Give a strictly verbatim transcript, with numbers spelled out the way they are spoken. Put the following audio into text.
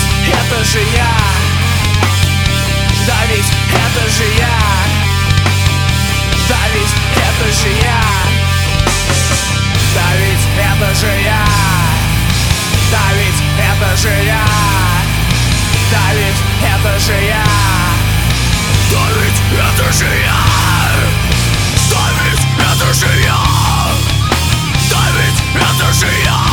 ведь это же я. Да ведь это же я. Да ведь это же я. Да ведь это же я. Да ведь это же я. Да ведь это же я. Да ведь это же я. Да ведь это же я. Да ведь это же я.